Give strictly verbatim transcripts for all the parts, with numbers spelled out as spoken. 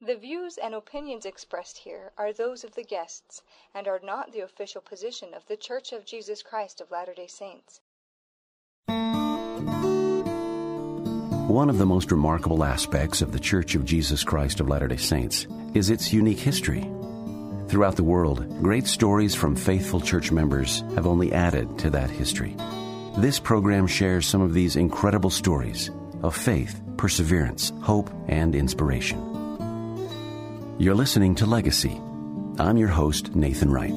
The views and opinions expressed here are those of the guests and are not the official position of The Church of Jesus Christ of Latter-day Saints. One of the most remarkable aspects of The Church of Jesus Christ of Latter-day Saints is its unique history. Throughout the world, great stories from faithful church members have only added to that history. This program shares some of these incredible stories of faith, perseverance, hope, and inspiration. You're listening to Legacy. I'm your host, Nathan Wright.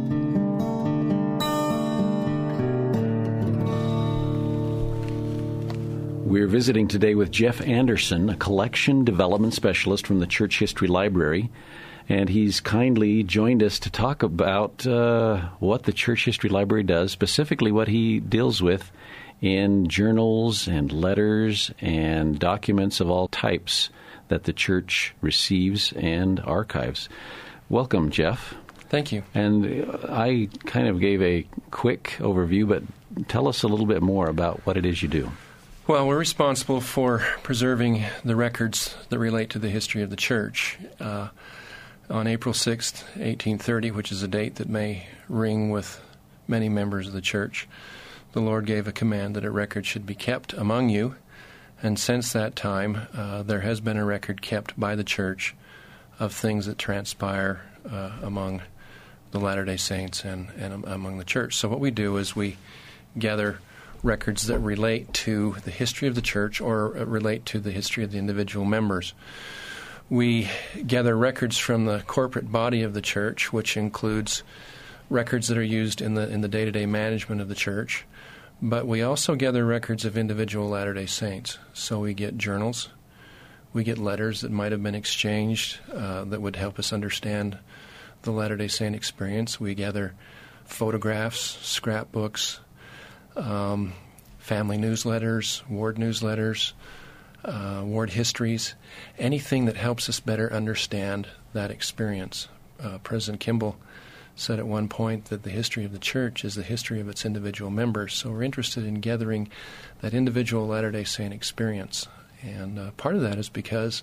We're visiting today with Jeff Anderson, a collection development specialist from the Church History Library, and he's kindly joined us to talk about uh, what the Church History Library does, specifically what he deals with in journals and letters and documents of all types that the Church receives and archives. Welcome, Jeff. Thank you. And I kind of gave a quick overview, but tell us a little bit more about what it is you do. Well, we're responsible for preserving the records that relate to the history of the Church. Uh, on April sixth, eighteen thirty, which is a date that may ring with many members of the Church, the Lord gave a command that a record should be kept among you. And since that time, uh, there has been a record kept by the Church of things that transpire uh, among the Latter-day Saints and, and among the Church. So what we do is we gather records that relate to the history of the Church or relate to the history of the individual members. We gather records from the corporate body of the Church, which includes records that are used in the in the day-to-day management of the Church. But we also gather records of individual Latter-day Saints. So we get journals, we get letters that might have been exchanged uh, that would help us understand the Latter-day Saint experience. We gather photographs, scrapbooks, um, family newsletters, ward newsletters, uh, ward histories, anything that helps us better understand that experience. Uh, President Kimball said at one point that the history of the Church is the history of its individual members. So we're interested in gathering that individual Latter-day Saint experience. And uh, part of that is because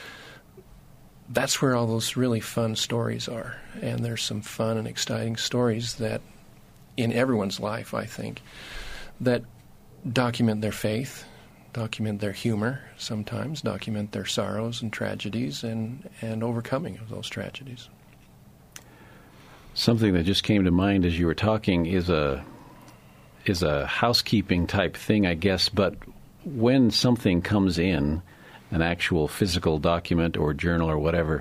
that's where all those really fun stories are. And there's some fun and exciting stories that, in everyone's life, I think, that document their faith, document their humor sometimes, document their sorrows and tragedies and, and overcoming of those tragedies. Something that just came to mind as you were talking is a is a housekeeping type thing, I guess. But when something comes in, an actual physical document or journal or whatever,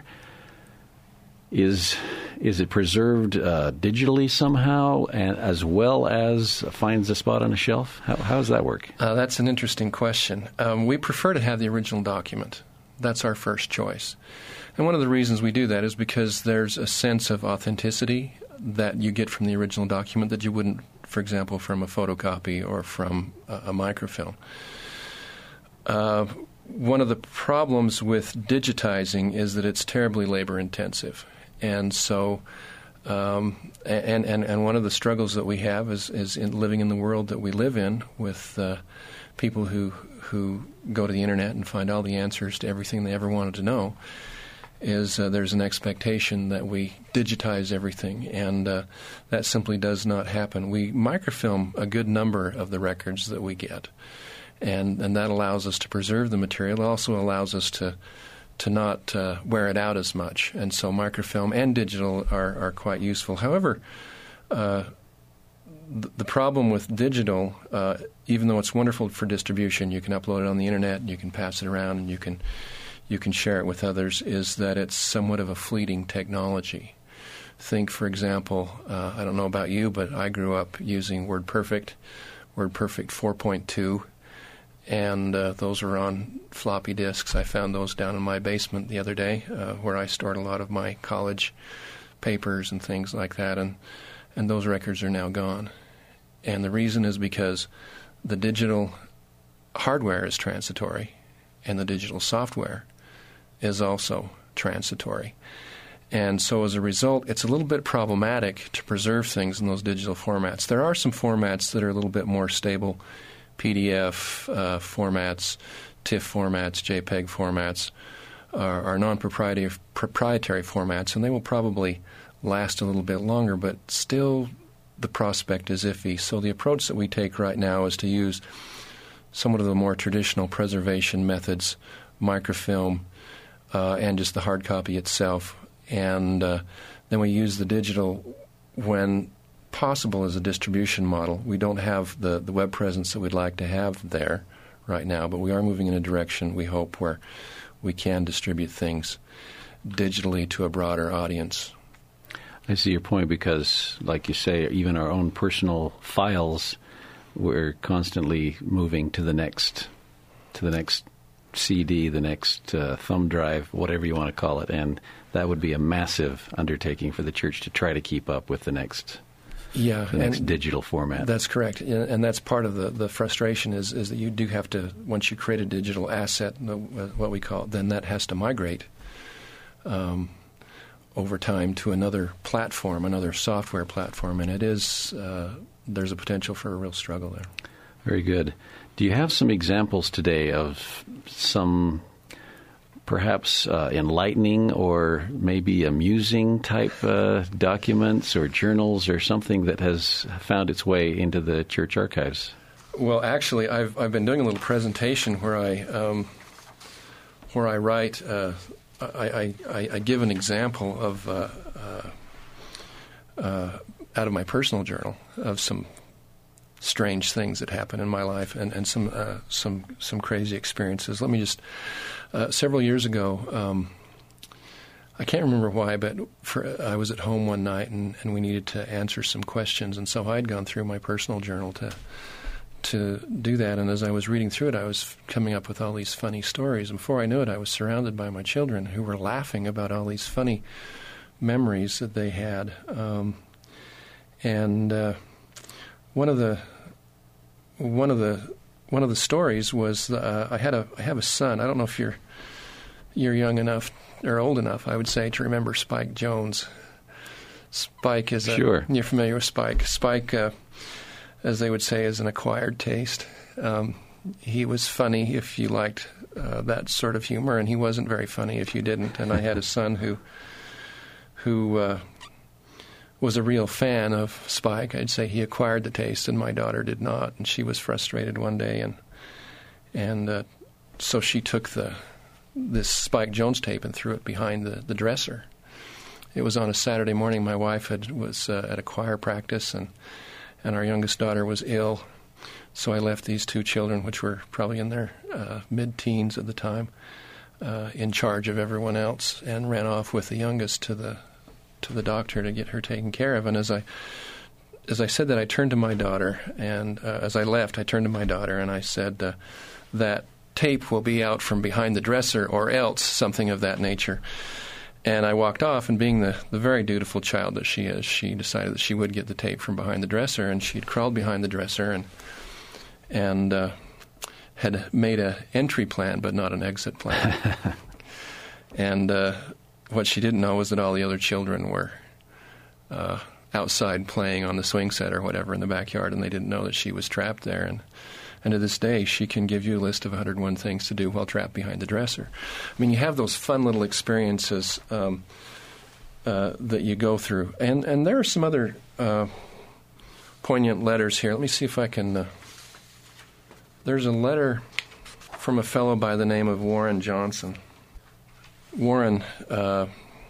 is is it preserved uh, digitally somehow, and as well as finds a spot on a shelf? How, how does that work? Uh, that's an interesting question. Um, we prefer to have the original document. That's our first choice. And one of the reasons we do that is because there's a sense of authenticity that you get from the original document that you wouldn't, for example, from a photocopy or from a, a microfilm. Uh, one of the problems with digitizing is that it's terribly labor-intensive. And so, um, and, and, and one of the struggles that we have is, is in living in the world that we live in with uh, people who, who go to the Internet and find all the answers to everything they ever wanted to know, is uh, there's an expectation that we digitize everything, and uh, that simply does not happen. We microfilm a good number of the records that we get, and, and that allows us to preserve the material. It also allows us to to not uh, wear it out as much, and so microfilm and digital are, are quite useful. However, uh, th- the problem with digital, uh, even though it's wonderful for distribution, you can upload it on the Internet, and you can pass it around, and you can you can share it with others, is that it's somewhat of a fleeting technology. Think, for example, uh, I don't know about you, but I grew up using WordPerfect, WordPerfect four point two, and uh, those are on floppy disks. I found those down in my basement the other day, uh, where I stored a lot of my college papers and things like that, and, and those records are now gone. And the reason is because the digital hardware is transitory, and the digital software is also transitory. And so as a result, it's a little bit problematic to preserve things in those digital formats. There are some formats that are a little bit more stable, P D F uh, formats, TIFF formats, JPEG formats. are, are non-proprietary proprietary formats, and they will probably last a little bit longer, but still the prospect is iffy. So the approach that we take right now is to use somewhat of the more traditional preservation methods, microfilm, uh, and just the hard copy itself. And uh, then we use the digital when possible as a distribution model. We don't have the, the web presence that we'd like to have there right now, but we are moving in a direction, we hope, where we can distribute things digitally to a broader audience. I see your point, because, like you say, even our own personal files, we're constantly moving to the next, to the next C D, the next uh, thumb drive, whatever you want to call it, and that would be a massive undertaking for the church to try to keep up with the next, yeah, the next digital format. That's correct, and that's part of the, the frustration is is that you do have to, once you create a digital asset, what we call it, then that has to migrate Um, over time to another platform, another software platform, and it is, uh, there's a potential for a real struggle there. Very good. Do you have some examples today of some perhaps uh, enlightening or maybe amusing type uh, documents or journals or something that has found its way into the church archives? Well, actually, I've I've been doing a little presentation where I um, where I write. Uh, I, I, I give an example of uh, uh, uh, out of my personal journal of some strange things that happen in my life and, and some uh, some some crazy experiences. Let me just uh, several years ago, um, I can't remember why, but for, I was at home one night and, and we needed to answer some questions, and so I'd gone through my personal journal to to do that. And as I was reading through it, I was coming up with all these funny stories. And before I knew it, I was surrounded by my children who were laughing about all these funny memories that they had. Um, and uh, one of the one of the one of the stories was uh, I had a I have a son. I don't know if you're you're young enough or old enough, I would say, to remember Spike Jones. Spike is a, sure. You're familiar with Spike. Spike. Uh, as they would say, is an acquired taste. Um, he was funny if you liked uh, that sort of humor, and he wasn't very funny if you didn't. And I had a son who who uh, was a real fan of Spike. I'd say he acquired the taste, and my daughter did not. And she was frustrated one day, and and uh, so she took the this Spike Jones tape and threw it behind the, the dresser. It was on a Saturday morning. My wife had was uh, at a choir practice, and and our youngest daughter was ill, so I left these two children, which were probably in their uh, mid-teens at the time, uh, in charge of everyone else, and ran off with the youngest to the to the doctor to get her taken care of. And as I as I said that, I turned to my daughter, and uh, as I left, I turned to my daughter and I said, uh, that tape will be out from behind the dresser, or else, something of that nature. And I walked off, and being the, the very dutiful child that she is, she decided that she would get the tape from behind the dresser, and she'd crawled behind the dresser and and uh, had made an entry plan, but not an exit plan. And uh, what she didn't know was that all the other children were uh, outside playing on the swing set or whatever in the backyard, and they didn't know that she was trapped there. And And to this day, she can give you a list of one hundred one things to do while trapped behind the dresser. I mean, you have those fun little experiences um, uh, that you go through. And and there are some other uh, poignant letters here. Let me see if I can... Uh, there's a letter from a fellow by the name of Warren Johnson. Warren uh,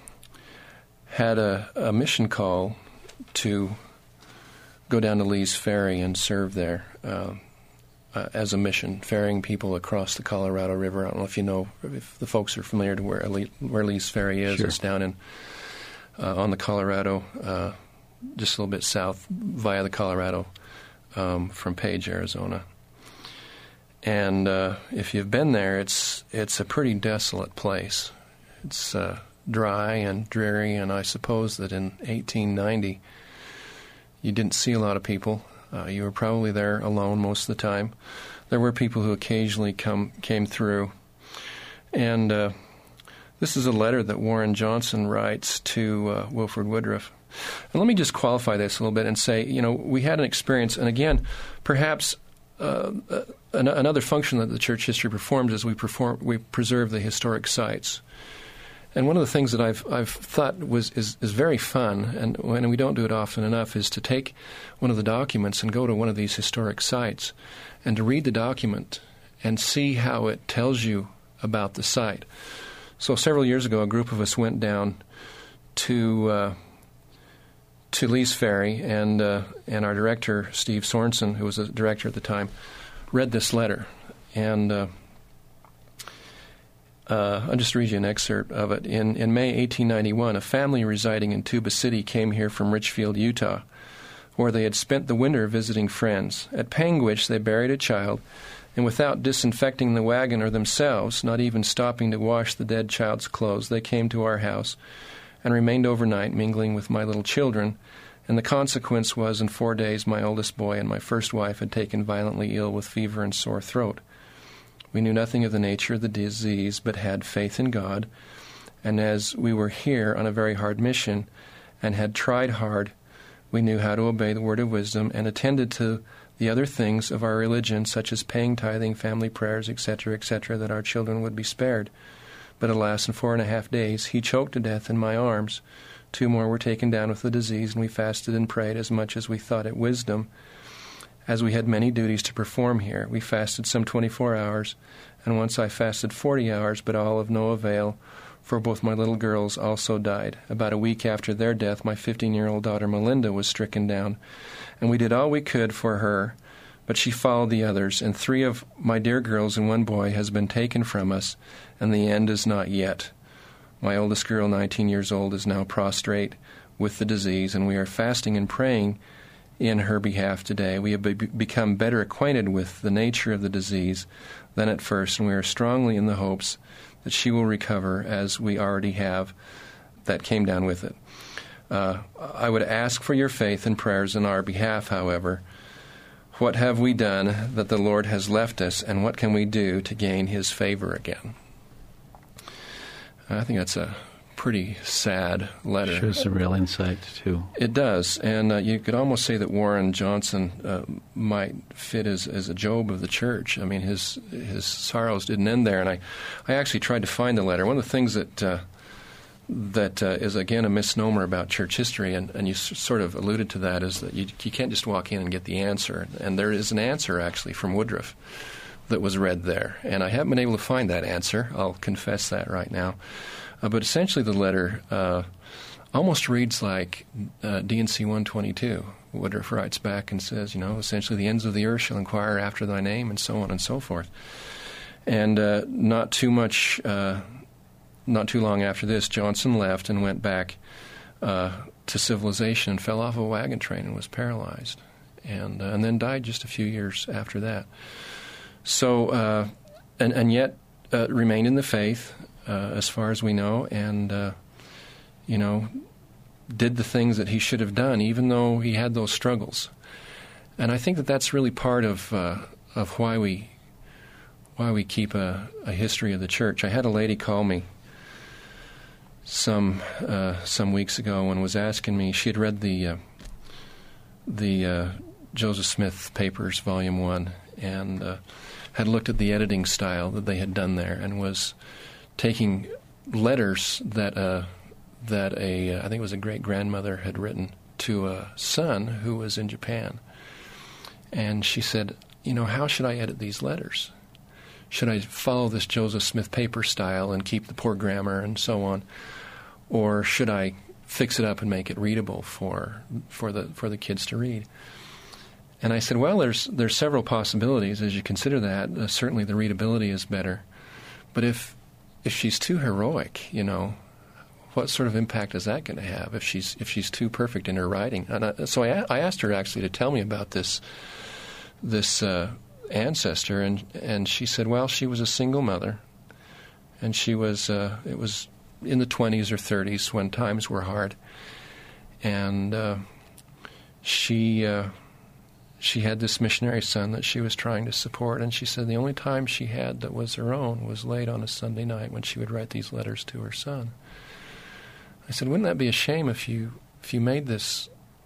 had a, a mission call to go down to Lee's Ferry and serve there. Uh, Uh, as a mission, ferrying people across the Colorado River. I don't know if you know, if the folks are familiar to where Lee, where Lee's Ferry is. Sure. It's down in uh, on the Colorado, uh, just a little bit south via the Colorado um, from Page, Arizona. And uh, if you've been there, it's it's a pretty desolate place. It's uh, dry and dreary, and I suppose that in eighteen ninety you didn't see a lot of people. Uh, you were probably there alone most of the time. There were people who occasionally come came through. And uh, this is a letter that Warren Johnson writes to uh, Wilford Woodruff. And let me just qualify this a little bit and say, you know, we had an experience, and again, perhaps uh, an- another function that the church history performs is we perform we preserve the historic sites. And one of the things that I've I've thought was is, is very fun, and when we don't do it often enough, is to take one of the documents and go to one of these historic sites and to read the document and see how it tells you about the site. So several years ago, a group of us went down to uh, to Lee's Ferry, and uh, and our director, Steve Sorensen, who was the director at the time, read this letter. And uh, uh, I'll just read you an excerpt of it. In, in May eighteen ninety-one, a family residing in Tuba City came here from Richfield, Utah, where they had spent the winter visiting friends. At Panguitch, they buried a child, and without disinfecting the wagon or themselves, not even stopping to wash the dead child's clothes, they came to our house and remained overnight mingling with my little children, and the consequence was in four days my oldest boy and my first wife had taken violently ill with fever and sore throat. We knew nothing of the nature of the disease, but had faith in God, and as we were here on a very hard mission and had tried hard, we knew how to obey the word of wisdom and attended to the other things of our religion, such as paying tithing, family prayers, et cetera, et cetera, that our children would be spared. But alas, in four and a half days, he choked to death in my arms. Two more were taken down with the disease, and we fasted and prayed as much as we thought it wisdom, as we had many duties to perform here. We fasted some twenty-four hours, and once I fasted forty hours, but all of no avail, for both my little girls also died. About a week after their death, my fifteen-year-old daughter Melinda was stricken down, and we did all we could for her, but she followed the others, and three of my dear girls and one boy has been taken from us, and the end is not yet. My oldest girl, nineteen years old, is now prostrate with the disease, and we are fasting and praying in her behalf today. We have be- become better acquainted with the nature of the disease than at first, and we are strongly in the hopes that she will recover, as we already have, that came down with it. Uh, I would ask for your faith and prayers in our behalf, however. What have we done that the Lord has left us, and what can we do to gain His favor again? I think that's a pretty sad letter. Shows some real insight, too. It does, and uh, you could almost say that Warren Johnson uh, might fit as, as a Job of the church. I mean, his his sorrows didn't end there, and I, I actually tried to find the letter. One of the things that uh, that uh, is, again, a misnomer about church history, and, and you s- sort of alluded to that, is that you, you can't just walk in and get the answer. And there is an answer, actually, from Woodruff that was read there. And I haven't been able to find that answer. I'll confess that right now. Uh, but essentially the letter uh, almost reads like uh, D and C one twenty-two. Woodruff writes back and says, you know, essentially the ends of the earth shall inquire after thy name, and so on and so forth. And uh, not too much, uh, not too long after this, Johnson left and went back uh, to civilization and fell off a wagon train and was paralyzed, and uh, and then died just a few years after that. So, uh, and, and yet uh, remained in the faith, uh, as far as we know, and, uh, you know, did the things that he should have done, even though he had those struggles. And I think that that's really part of uh, of why we why we keep a, a history of the church. I had a lady call me some uh, some weeks ago and was asking me. She had read the uh, the uh, Joseph Smith Papers, Volume One, and uh, had looked at the editing style that they had done there, and was taking letters that uh, that a uh, I think it was a great grandmother had written to a son who was in Japan. And she said, you know, how should I edit these letters? Should I follow this Joseph Smith paper style and keep the poor grammar and so on, or should I fix it up and make it readable for for the for the kids to read? And I said, well, there's there's several possibilities as you consider that. Uh, certainly the readability is better. But if if she's too heroic, you know, what sort of impact is that going to have if she's if she's too perfect in her writing? And I, so I, I asked her actually to tell me about this this uh, ancestor, and and she said, well, she was a single mother, and she was uh, it was in the twenties or thirties when times were hard, and uh, she. Uh, She had this missionary son that she was trying to support, and she said the only time she had that was her own was late on a Sunday night when she would write these letters to her son. I said, wouldn't that be a shame if you if you made this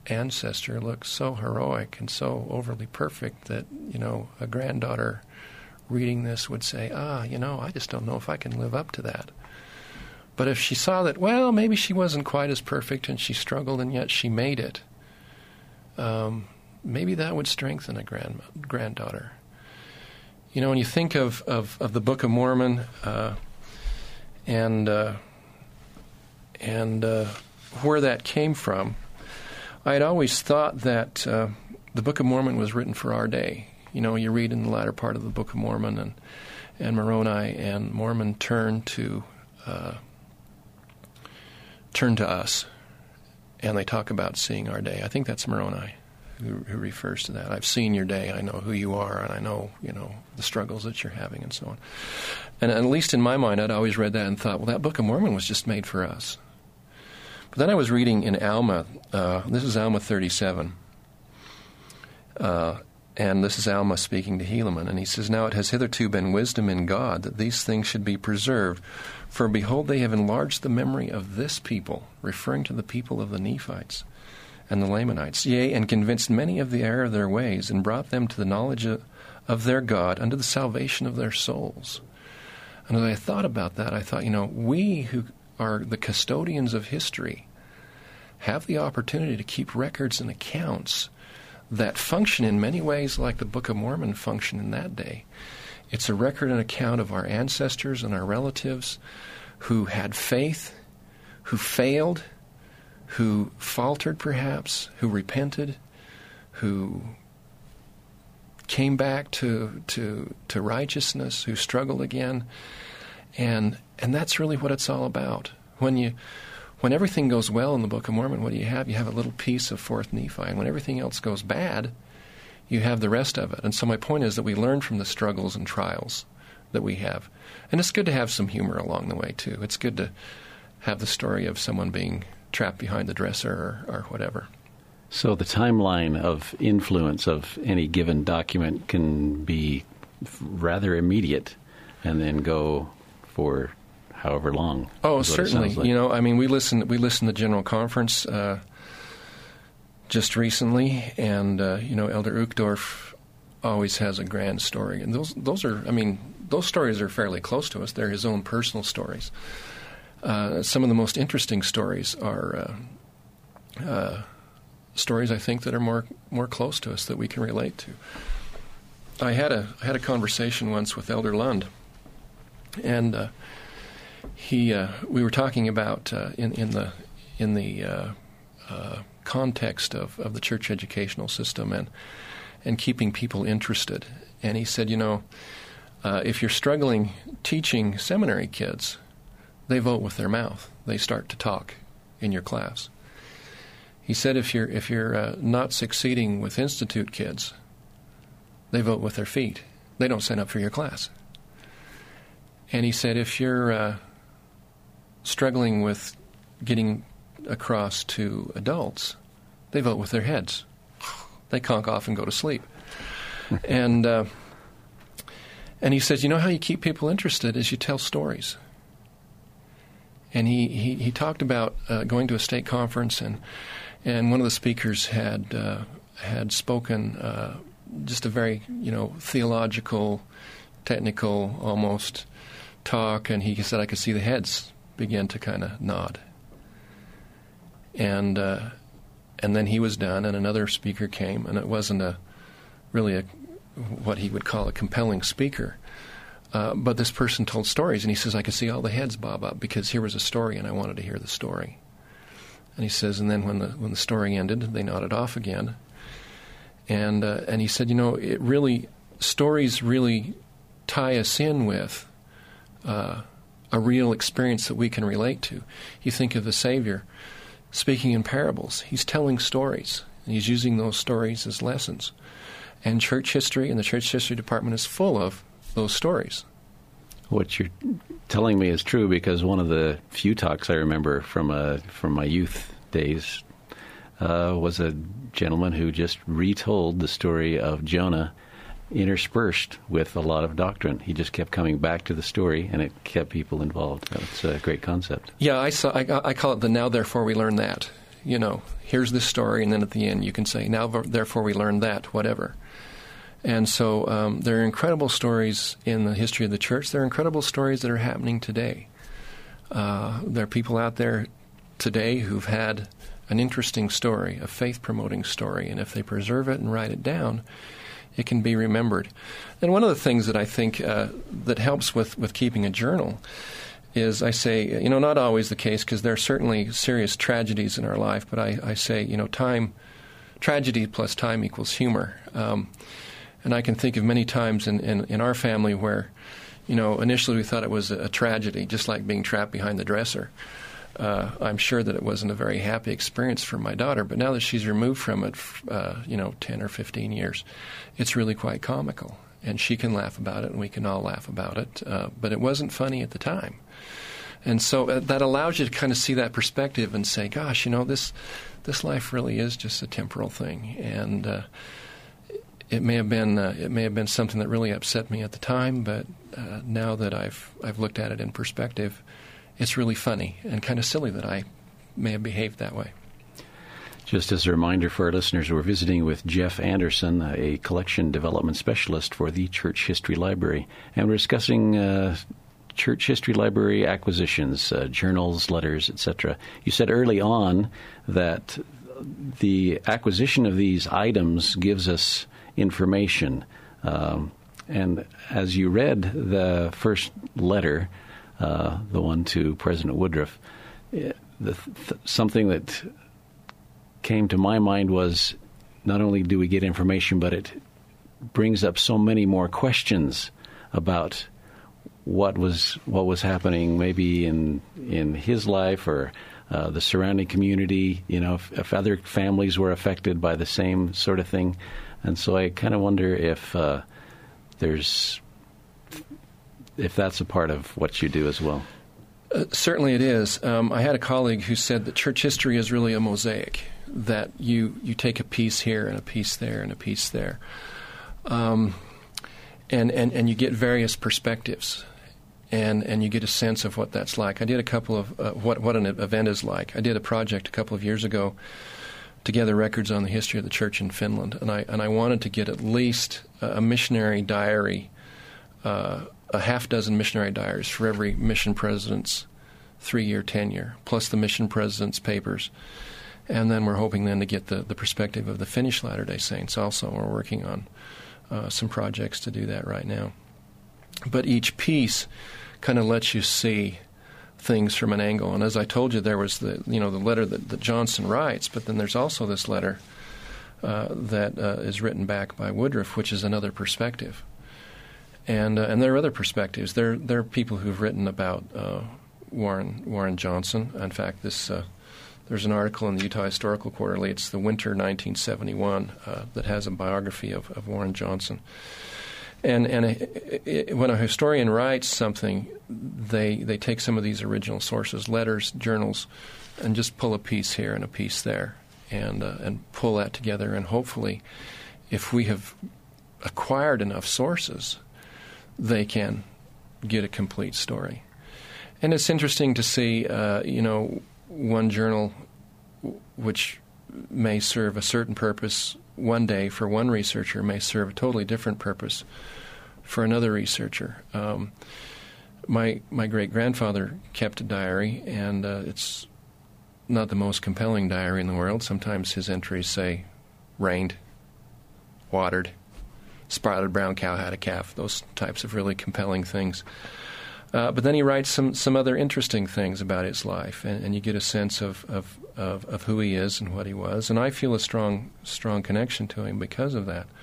ancestor looked so heroic and so overly perfect that, you know, a granddaughter reading this would say, ah, you know, I just don't know if I can live up to that. But if she saw that, well, maybe she wasn't quite as perfect and she struggled and yet she made it, um, maybe that would strengthen a grand, granddaughter. You know, when you think of, of, of the Book of Mormon uh, and uh, and uh, where that came from, I had always thought that uh, the Book of Mormon was written for our day. You know, you read in the latter part of the Book of Mormon, and and Moroni and Mormon turn to uh, turn to us, and they talk about seeing our day. I think that's Moroni who, who refers to that. I've seen your day. I know who you are, and I know, you know, the struggles that you're having, and so on. And at least in my mind, I'd always read that and thought, well, that Book of Mormon was just made for us. But then I was reading in Alma. Uh, this is Alma thirty-seven. Uh, and this is Alma speaking to Helaman. And he says, now it has hitherto been wisdom in God that these things should be preserved. For behold, they have enlarged the memory of this people, referring to the people of the Nephites and the Lamanites, yea, and convinced many of the error of their ways, and brought them to the knowledge of, of their God unto the salvation of their souls. And as I thought about that, I thought, you know, we who are the custodians of history have the opportunity to keep records and accounts that function in many ways like the Book of Mormon functioned in that day. It's a record and account of our ancestors and our relatives who had faith, who failed, who faltered perhaps, who repented, who came back to to to righteousness, who struggled again. And and that's really what it's all about. When you when everything goes well in the Book of Mormon, what do you have? You have a little piece of Fourth Nephi. And when everything else goes bad, you have the rest of it. And so my point is that we learn from the struggles and trials that we have. And it's good to have some humor along the way, too. It's good to have the story of someone being trapped behind the dresser or, or whatever. So the timeline of influence of any given document can be rather immediate and then go for however long. Oh, certainly. Like. You know, I mean, we listened, we listened to General Conference uh, just recently, and, uh, you know, Elder Uchtdorf always has a grand story. And those, those are, I mean, those stories are fairly close to us. They're his own personal stories. Uh, some of the most interesting stories are uh, uh, stories, I think, that are more more close to us, that we can relate to. I had a I had a conversation once with Elder Lund, and uh, he uh, we were talking about uh, in in the in the uh, uh, context of, of the church educational system and and keeping people interested. And he said, you know, uh, if you're struggling teaching seminary kids, they vote with their mouth. They start to talk in your class. He said if you're if you're uh, not succeeding with institute kids, they vote with their feet. They don't sign up for your class. And he said if you're uh, struggling with getting across to adults, they vote with their heads. They conk off and go to sleep. and uh, and he says, you know how you keep people interested is you tell stories. And he, he, he talked about uh, going to a state conference, and and one of the speakers had uh, had spoken uh, just a very, you know, theological, technical almost talk, and he said I could see the heads begin to kind of nod. And uh, and then he was done, and another speaker came, and it wasn't a really a what he would call a compelling speaker. Uh, but this person told stories, and he says, I could see all the heads bob up because here was a story, and I wanted to hear the story. And he says, and then when the when the story ended, they nodded off again. And uh, and he said, you know, it really stories really tie us in with uh, a real experience that we can relate to. You think of the Savior speaking in parables. He's telling stories, and he's using those stories as lessons. And church history and the church history department is full of those stories. What you're telling me is true, because one of the few talks I remember from uh, from my youth days uh, was a gentleman who just retold the story of Jonah, interspersed with a lot of doctrine. He just kept coming back to the story, and it kept people involved. It's a great concept. Yeah, I saw. I, I call it the now therefore we learn that. You know, here's this story, and then at the end you can say, now therefore we learned that, whatever. And so um, there are incredible stories in the history of the church. There are incredible stories that are happening today. Uh, there are people out there today who've had an interesting story, a faith-promoting story, and if they preserve it and write it down, it can be remembered. And one of the things that I think uh, that helps with, with keeping a journal is, I say, you know, not always the case, because there are certainly serious tragedies in our life, but I, I say, you know, time, tragedy plus time equals humor. Um, and I can think of many times in, in, in our family where, you know, initially we thought it was a, a tragedy, just like being trapped behind the dresser. Uh, I'm sure that it wasn't a very happy experience for my daughter, but now that she's removed from it, uh, you know, ten or fifteen years, it's really quite comical. And she can laugh about it, and we can all laugh about it. Uh, but it wasn't funny at the time. And so uh, that allows you to kind of see that perspective and say, gosh, you know, this this life really is just a temporal thing. And uh, it may have been uh, it may have been something that really upset me at the time, but uh, now that I've I've looked at it in perspective, it's really funny and kind of silly that I may have behaved that way. Just as a reminder for our listeners, we're visiting with Jeff Anderson, a collection development specialist for the Church History Library, and we're discussing uh, Church History Library acquisitions, uh, journals, letters, et cetera. You said early on that the acquisition of these items gives us information, um, and as you read the first letter, Uh, the one to President Woodruff, the, th- something that came to my mind was not only do we get information, but it brings up so many more questions about what was what was happening, maybe in in his life or uh, the surrounding community. You know, if, if other families were affected by the same sort of thing, and so I kind of wonder if uh, there's. if that's a part of what you do as well. Uh, certainly it is. Um, I had a colleague who said that church history is really a mosaic, that you, you take a piece here and a piece there and a piece there. Um, and, and, and you get various perspectives, and, and you get a sense of what that's like. I did a couple of, uh, what, what an event is like. I did a project a couple of years ago to gather records on the history of the church in Finland, and I, and I wanted to get at least a, a missionary diary, uh, a half dozen missionary diaries for every mission president's three-year tenure, plus the mission president's papers. And then we're hoping then to get the, the perspective of the Finnish Latter-day Saints also. We're working on uh, some projects to do that right now. But each piece kind of lets you see things from an angle. And as I told you, there was the you know the letter that, that Johnson writes, but then there's also this letter uh, that uh, is written back by Woodruff, which is another perspective. And uh, and there are other perspectives. There there are people who've written about uh, Warren Warren Johnson. In fact, this uh, there's an article in the Utah Historical Quarterly. It's the winter nineteen seventy-one uh, that has a biography of, of Warren Johnson. And and it, it, when a historian writes something, they they take some of these original sources, letters, journals, and just pull a piece here and a piece there, and uh, and pull that together. And hopefully, if we have acquired enough sources, they can get a complete story. And it's interesting to see, uh, you know, one journal which may serve a certain purpose one day for one researcher may serve a totally different purpose for another researcher. Um, my my great-grandfather kept a diary, and uh, it's not the most compelling diary in the world. Sometimes his entries say, rained, watered, spotted brown cow had a calf, those types of really compelling things. Uh, but then he writes some, some other interesting things about his life, and, and you get a sense of, of, of, of who he is and what he was. And I feel a strong strong connection to him because of that.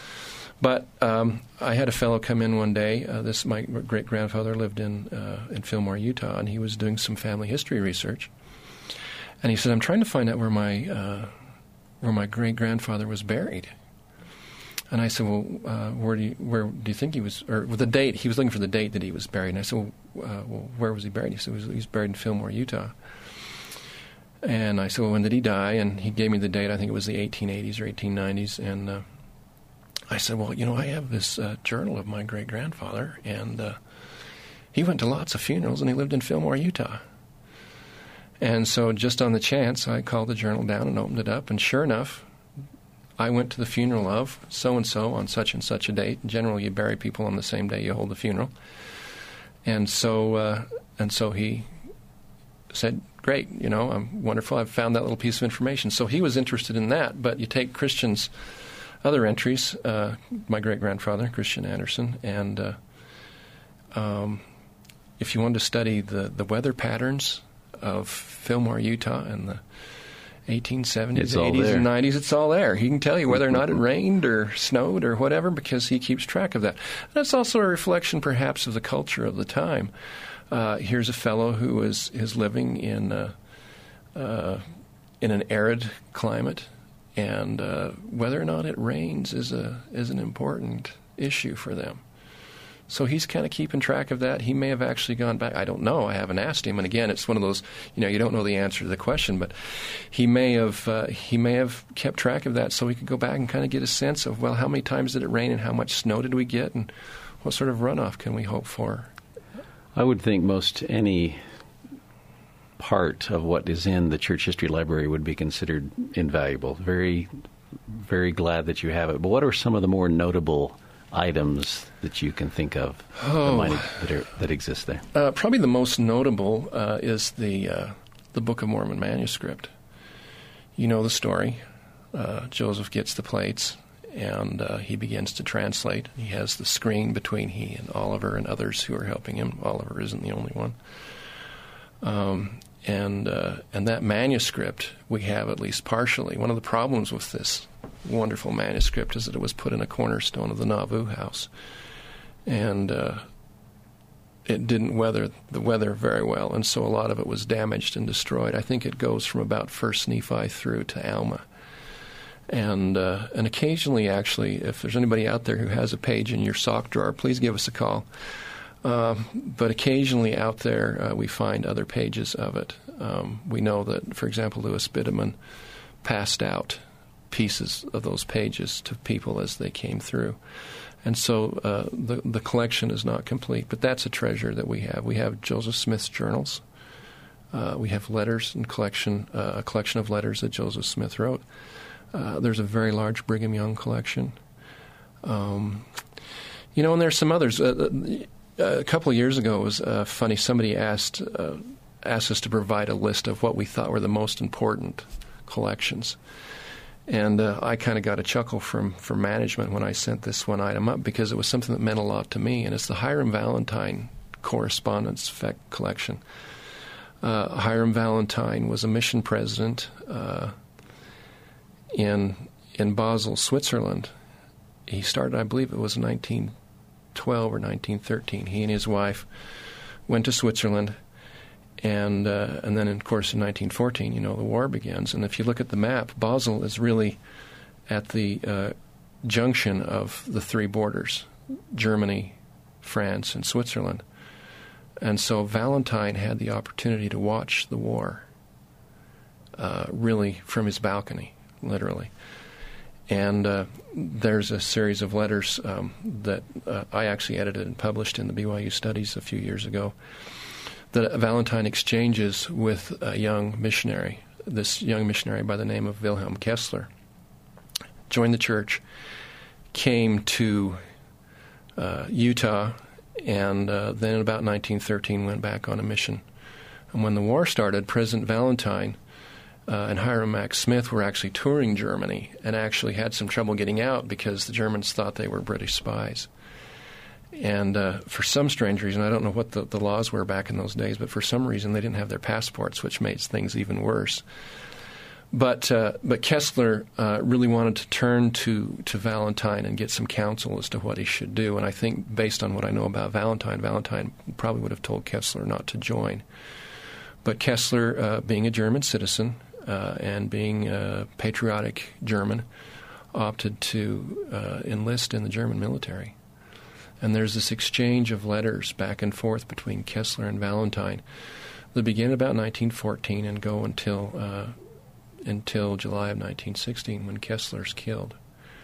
But um, I had a fellow come in one day. Uh, this my great-grandfather lived in uh, in Fillmore, Utah, and he was doing some family history research. And he said, "I'm trying to find out where my uh, where my great-grandfather was buried." And I said, "Well, uh, where do you where do you think he was?" Or well, the date. He was looking for the date that he was buried. And I said, "Well, uh, well where was he buried?" He said, "He was buried in Fillmore, Utah." And I said, "Well, when did he die?" And he gave me the date. I think it was the eighteen eighties or eighteen nineties. And uh, I said, "Well, you know, I have this uh, journal of my great-grandfather, and uh, he went to lots of funerals, and he lived in Fillmore, Utah." And so just on the chance, I called the journal down and opened it up, and sure enough, I went to the funeral of so-and-so on such and such a date. Generally, you bury people on the same day you hold the funeral. And so uh, and so he said, great, you know, I'm wonderful. I've found that little piece of information. So he was interested in that. But you take Christian's other entries, uh, my great-grandfather, Christian Anderson, and uh, um, if you wanted to study the, the weather patterns of Fillmore, Utah, in the eighteen seventies, eighties, and nineties, it's all there. He can tell you whether or not it rained or snowed or whatever, because he keeps track of that. And that's also a reflection, perhaps, of the culture of the time. Uh, here's a fellow who is, is living in uh, uh, in an arid climate, and uh, whether or not it rains is a is an important issue for them. So he's kind of keeping track of that. He may have actually gone back. I don't know. I haven't asked him. And again, it's one of those, you know, you don't know the answer to the question, but he may have uh, he may have kept track of that so he could go back and kind of get a sense of, well, how many times did it rain and how much snow did we get and what sort of runoff can we hope for? I would think most any part of what is in the Church History Library would be considered invaluable. Very, very glad that you have it. But what are some of the more notable items that you can think of oh. that, might, that, are, that exist there? Uh, probably the most notable uh, is the uh, the Book of Mormon manuscript. You know the story. Uh, Joseph gets the plates, and uh, he begins to translate. He has the screen between he and Oliver and others who are helping him. Oliver isn't the only one. Um, and uh, and that manuscript we have at least partially. One of the problems with this wonderful manuscript is that it was put in a cornerstone of the Nauvoo house, and uh, it didn't weather the weather very well, and so a lot of it was damaged and destroyed. I think it goes from about First Nephi through to Alma, and uh, and occasionally, actually, if there's anybody out there who has a page in your sock drawer, please give us a call. Uh, but occasionally out there, uh, we find other pages of it. Um, we know that, for example, Louis Bideman passed out pieces of those pages to people as they came through. And so uh, the the collection is not complete, but that's a treasure that we have. We have Joseph Smith's journals. Uh, we have letters and collection, uh, a collection of letters that Joseph Smith wrote. Uh, there's a very large Brigham Young collection. Um, you know, and there's some others. Uh, a couple of years ago, it was uh, funny. Somebody asked uh, asked us to provide a list of what we thought were the most important collections. And uh, I kind of got a chuckle from, from management when I sent this one item up, because it was something that meant a lot to me, and it's the Hiram Valentine Correspondence Effect Collection. Uh, Hiram Valentine was a mission president uh, in in Basel, Switzerland. He started, I believe it was nineteen twelve or nineteen thirteen. He and his wife went to Switzerland. And uh, and then, of course, in nineteen fourteen, you know, the war begins. And if you look at the map, Basel is really at the uh, junction of the three borders, Germany, France, and Switzerland. And so Valentine had the opportunity to watch the war, uh, really from his balcony, literally. And uh, there's a series of letters um, that uh, I actually edited and published in the B Y U Studies a few years ago, that Valentine exchanges with a young missionary, this young missionary by the name of Wilhelm Kessler. Joined the church, came to uh, Utah, and uh, then in about nineteen thirteen went back on a mission. And when the war started, President Valentine uh, and Hiram Mack Smith were actually touring Germany and actually had some trouble getting out because the Germans thought they were British spies. And uh, for some strange reason, I don't know what the, the laws were back in those days, but for some reason they didn't have their passports, which makes things even worse. But uh, but Kessler uh, really wanted to turn to, to Valentine and get some counsel as to what he should do. And I think based on what I know about Valentine, Valentine probably would have told Kessler not to join. But Kessler, uh, being a German citizen uh, and being a patriotic German, opted to uh, enlist in the German military. And there's this exchange of letters back and forth between Kessler and Valentine that begin about nineteen fourteen and go until uh, until July of nineteen sixteen, when Kessler's killed.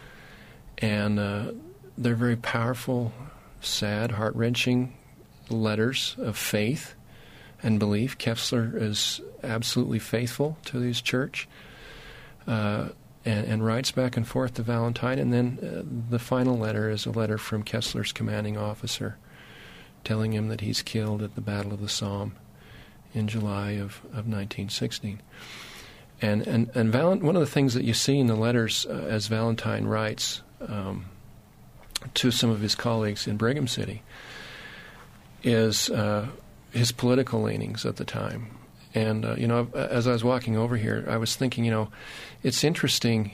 And uh, they're very powerful, sad, heart-wrenching letters of faith and belief. Kessler is absolutely faithful to his church, uh, and, and writes back and forth to Valentine. And then uh, the final letter is a letter from Kessler's commanding officer telling him that he's killed at the Battle of the Somme in July of, of nineteen sixteen. And and, and Val- one of the things that you see in the letters uh, as Valentine writes um, to some of his colleagues in Brigham City is uh, his political leanings at the time. And, uh, you know, as I was walking over here, I was thinking, you know, it's interesting,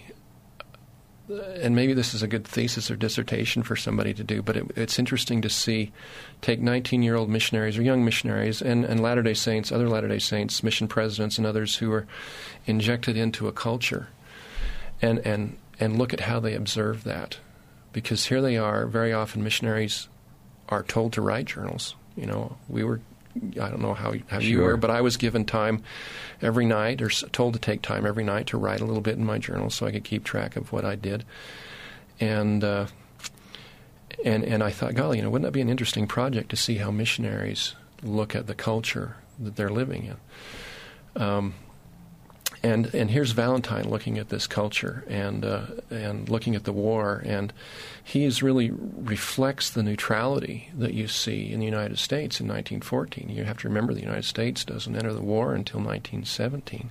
and maybe this is a good thesis or dissertation for somebody to do, but it, it's interesting to see, take nineteen-year-old missionaries or young missionaries and, and Latter-day Saints, other Latter-day Saints, mission presidents and others who are injected into a culture and, and, and look at how they observe that. Because here they are, very often missionaries are told to write journals. You know, we were, I don't know how, how you Sure. were, but I was given time every night, or told to take time every night to write a little bit in my journal so I could keep track of what I did. And uh, and and I thought, golly, you know, wouldn't that be an interesting project to see how missionaries look at the culture that they're living in? Um, And and here's Valentine looking at this culture and uh, and looking at the war, and he is really reflects the neutrality that you see in the United States in nineteen fourteen. You have to remember the United States doesn't enter the war until nineteen seventeen,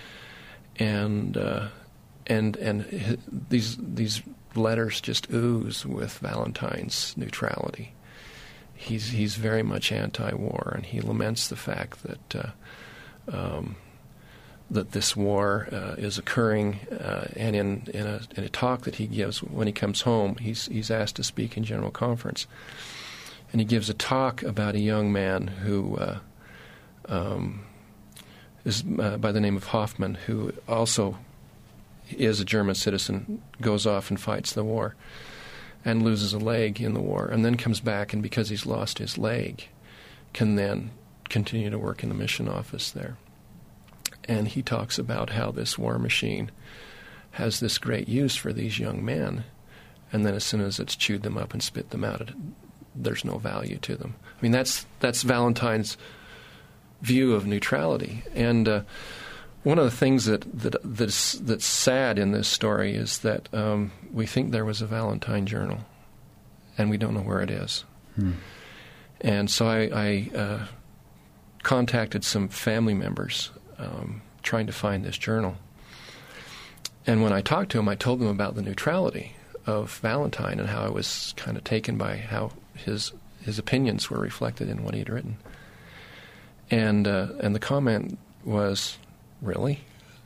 and uh, and and his, these these letters just ooze with Valentine's neutrality. He's he's very much anti-war, and he laments the fact that. Uh, um, that this war uh, is occurring, uh, and in, in, a, in a talk that he gives when he comes home, he's, he's asked to speak in General Conference. And he gives a talk about a young man who uh, um, is uh, by the name of Hoffman, who also is a German citizen, goes off and fights the war, and loses a leg in the war, and then comes back, and because he's lost his leg, can then continue to work in the mission office there. And he talks about how this war machine has this great use for these young men, and then as soon as it's chewed them up and spit them out, it, there's no value to them. I mean, that's that's Valentine's view of neutrality. And uh, one of the things that, that that's, that's sad in this story is that um, we think there was a Valentine journal, and we don't know where it is. Hmm. And so I, I uh, contacted some family members Um, trying to find this journal. And when I talked to him, I told them about the neutrality of Valentine and how I was kind of taken by how his his opinions were reflected in what he had written. And uh, and the comment was, really?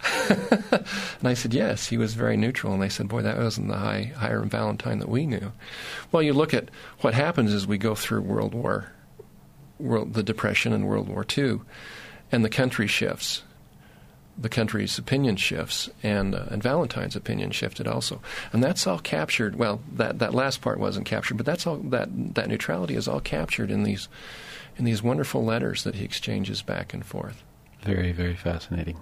And I said, yes, he was very neutral. And they said, boy, that wasn't the high, Hiram Valentine that we knew. Well, you look at what happens as we go through World War, World, the Depression and World War Two, and the country shifts. The country's opinion shifts, and uh, and Valentine's opinion shifted also. And that's all captured, well, that, that last part wasn't captured, but that's all that that neutrality is all captured in these in these wonderful letters that he exchanges back and forth. Very, very fascinating.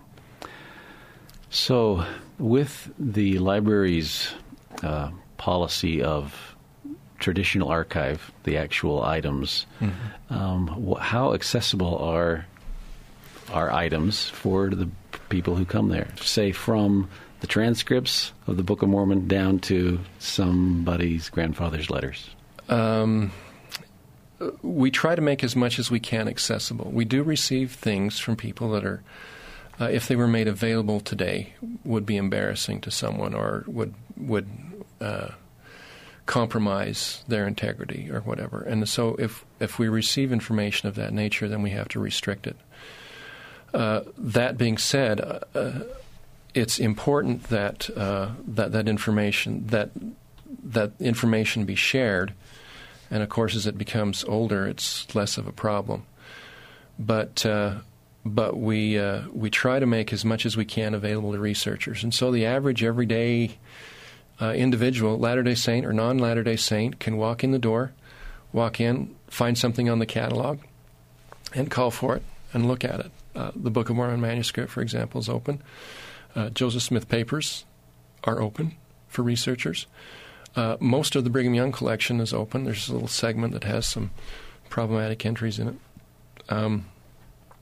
So, with the library's uh, policy of traditional archive, the actual items, mm-hmm. um, wh- how accessible are are items for the people who come there, say from the transcripts of the Book of Mormon down to somebody's grandfather's letters? Um, we try to make as much as we can accessible. We do receive things from people that are, uh, if they were made available today, would be embarrassing to someone or would would uh, compromise their integrity or whatever. And so if, if we receive information of that nature, then we have to restrict it. Uh, that being said, uh, it's important that uh, that that information that that information be shared, and of course, as it becomes older, it's less of a problem. But uh, but we uh, we try to make as much as we can available to researchers, and so the average everyday uh, individual, Latter-day Saint or non-Latter-day Saint, can walk in the door, walk in, find something on the catalog, and call for it and look at it. Uh, the Book of Mormon manuscript, for example, is open. Uh, Joseph Smith papers are open for researchers. Uh, most of the Brigham Young collection is open. There's a little segment that has some problematic entries in it. Um,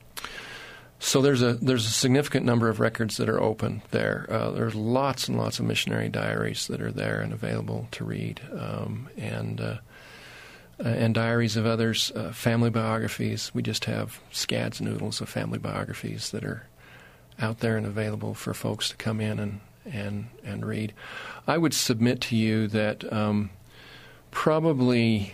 So there's a there's a significant number of records that are open there. Uh, there's lots and lots of missionary diaries that are there and available to read, um, and uh, and diaries of others, uh, family biographies. We just have scads and oodles of family biographies that are out there and available for folks to come in and and, and read. I would submit to you that um, probably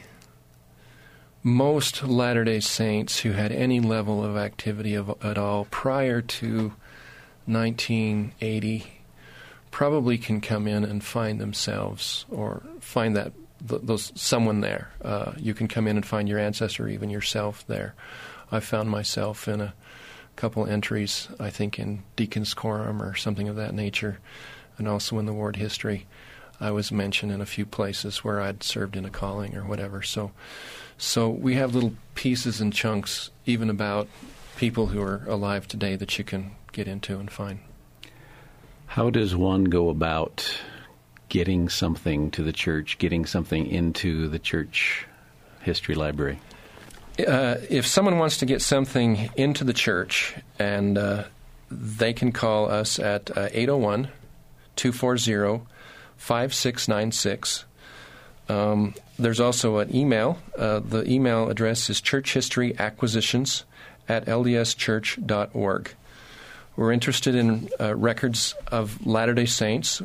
most Latter-day Saints who had any level of activity of, at all prior to nineteen eighty probably can come in and find themselves or find that th- those someone there. Uh, you can come in and find your ancestor, even yourself there. I found myself in a couple entries, I think in Deacon's Quorum or something of that nature, and also in the ward history. I was mentioned in a few places where I'd served in a calling or whatever. So so we have little pieces and chunks even about people who are alive today that you can get into and find. How does one go about getting something to the church, getting something into the church history library? Uh, if someone wants to get something into the church, and uh, they can call us at uh, eight oh one, two four zero, five six nine six. Um, there's also an email. Uh, the email address is churchhistoryacquisitions at l d s church dot org. We're interested in uh, records of Latter-day Saints.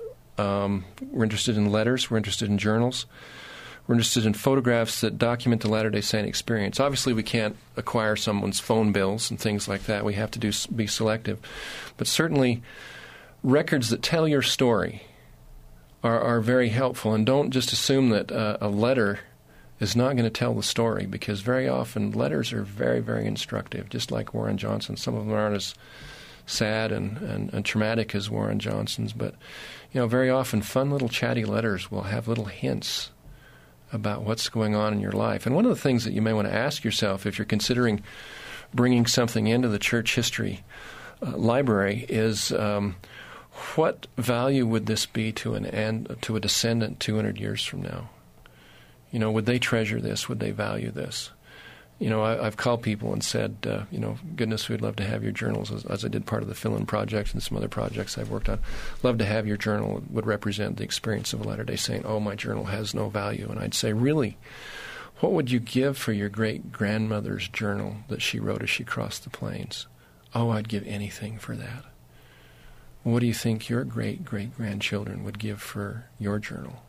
Um, we're interested in letters. We're interested in journals. We're interested in photographs that document the Latter-day Saint experience. Obviously, we can't acquire someone's phone bills and things like that. We have to do be selective. But certainly, records that tell your story are, are very helpful. And don't just assume that uh, a letter is not going to tell the story, because very often letters are very, very instructive, just like Warren Johnson. Some of them aren't as sad and, and, and traumatic as Warren Johnson's, but you know, very often fun little chatty letters will have little hints about what's going on in your life. And one of the things that you may want to ask yourself if you're considering bringing something into the church history uh, library is, um, what value would this be to an and to a descendant two hundred years from now? You know, would they treasure this? Would they value this? You know, I, I've called people and said, uh, you know, goodness, we'd love to have your journals, as, as I did part of the fill-in project and some other projects I've worked on. Love to have your journal. It would represent the experience of a Latter-day Saint. Oh, my journal has no value. And I'd say, really, what would you give for your great-grandmother's journal that she wrote as she crossed the plains? Oh, I'd give anything for that. What do you think your great-great-grandchildren would give for your journal?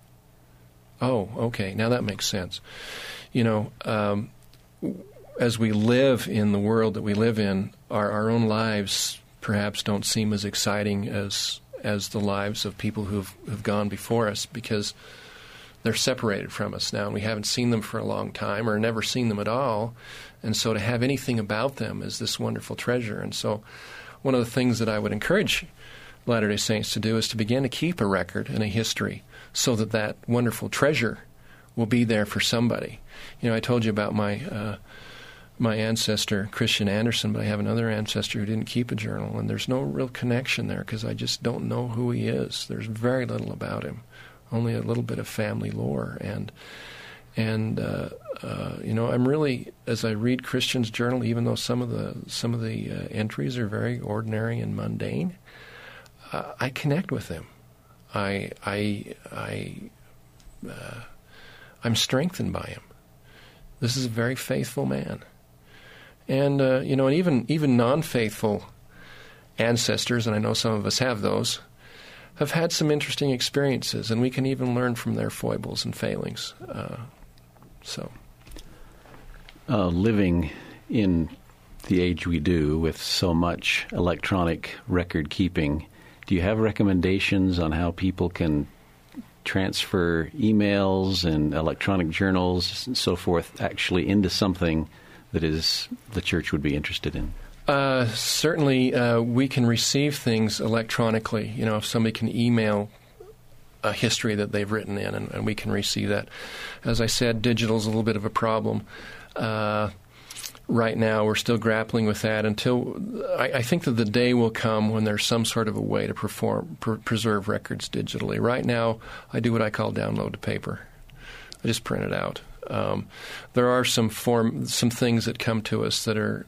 Oh, okay, now that makes sense. You know, um, as we live in the world that we live in, our, our own lives perhaps don't seem as exciting as as the lives of people who've, who've gone before us, because they're separated from us now, and we haven't seen them for a long time or never seen them at all. And so to have anything about them is this wonderful treasure. And so one of the things that I would encourage Latter-day Saints to do is to begin to keep a record and a history, so that that wonderful treasure will be there for somebody. You know, I told you about my uh, my ancestor, Christian Anderson, but I have another ancestor who didn't keep a journal, and there's no real connection there because I just don't know who he is. There's very little about him, only a little bit of family lore. And, and uh, uh, you know, I'm really, as I read Christian's journal, even though some of the, some of the uh, entries are very ordinary and mundane, uh, I connect with him. I, I, I, uh, I'm strengthened by him. This is a very faithful man. And, uh, you know, and even, even non-faithful ancestors, and I know some of us have those, have had some interesting experiences, and we can even learn from their foibles and failings. Uh, so, uh, living in the age we do with so much electronic record keeping, do you have recommendations on how people can transfer emails and electronic journals and so forth actually into something that is the church would be interested in? Uh, certainly, uh, we can receive things electronically. You know, if somebody can email a history that they've written in, and, and we can receive that. As I said, digital is a little bit of a problem. Uh, right now, we're still grappling with that until I, I think that the day will come when there's some sort of a way to perform, pr- preserve records digitally. Right now, I do what I call download to paper. I just print it out. Um, there are some form, some things that come to us that are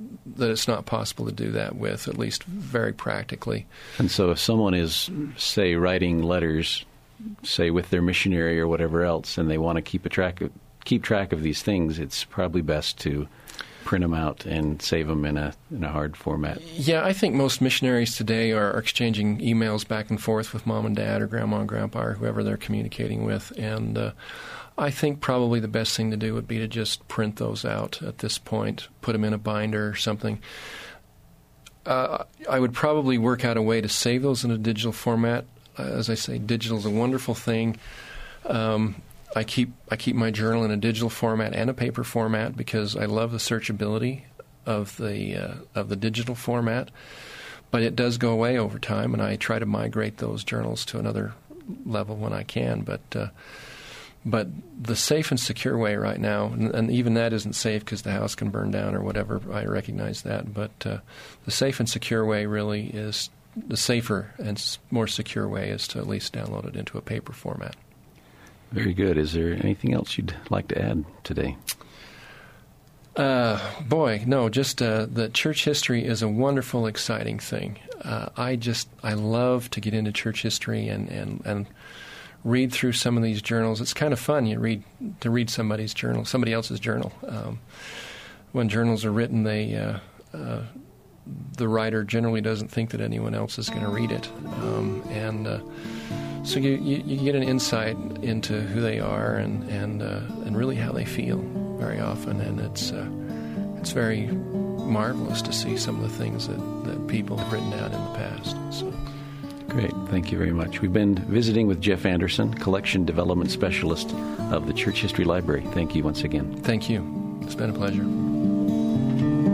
that it's not possible to do that with, at least very practically. And so if someone is, say, writing letters, say, with their missionary or whatever else, and they want to keep a track of, keep track of these things, it's probably best to print them out and save them in a in a hard format. Yeah, I think most missionaries today are exchanging emails back and forth with mom and dad or grandma and grandpa or whoever they're communicating with, and uh, I think probably the best thing to do would be to just print those out at this point, put them in a binder or something. Uh, I would probably work out a way to save those in a digital format. Uh, as I say, digital is a wonderful thing. Um, I keep I keep my journal in a digital format and a paper format because I love the searchability of the uh, of the digital format. But it does go away over time, and I try to migrate those journals to another level when I can. But uh, but the safe and secure way right now, and, and even that isn't safe because the house can burn down or whatever. I recognize that, but uh, the safe and secure way really is the safer and more secure way is to at least download it into a paper format. Very good. Is there anything else you'd like to add today? Uh, boy, no, just uh, the church history is a wonderful, exciting thing. Uh, I just, I love to get into church history and, and, and read through some of these journals. It's kind of fun you read to read somebody's journal, somebody else's journal. Um, when journals are written, they uh, uh, the writer generally doesn't think that anyone else is going to read it. Um, and uh, so you, you, you get an insight into who they are and and uh, and really how they feel very often, and it's uh, it's very marvelous to see some of the things that, that people have written down in the past. So. Great. Thank you very much. We've been visiting with Jeff Anderson, Collection Development Specialist of the Church History Library. Thank you once again. Thank you. It's been a pleasure.